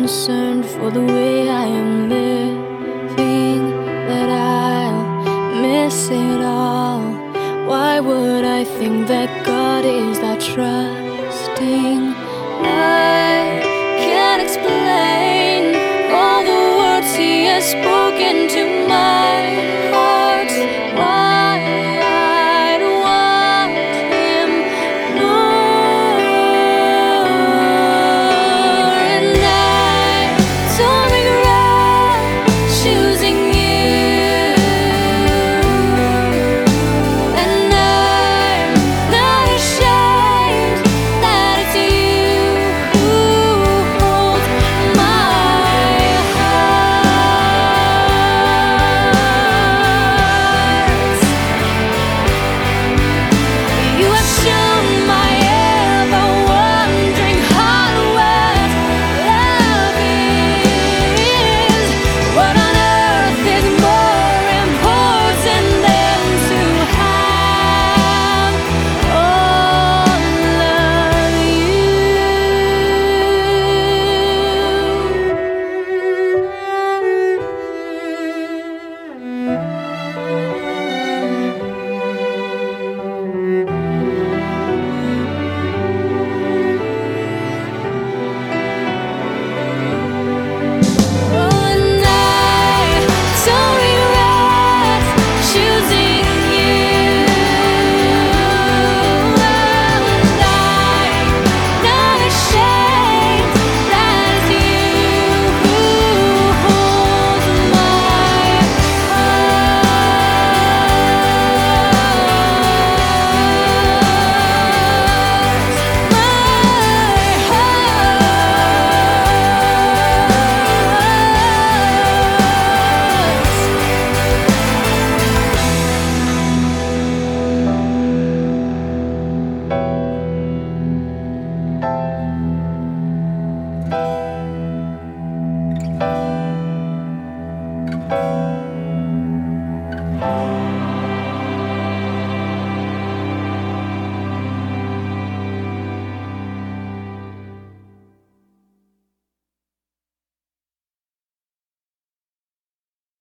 concerned for the way I am living, that I'll miss it all. Why would I think that God is that trusting? I can't explain all the words He has spoken to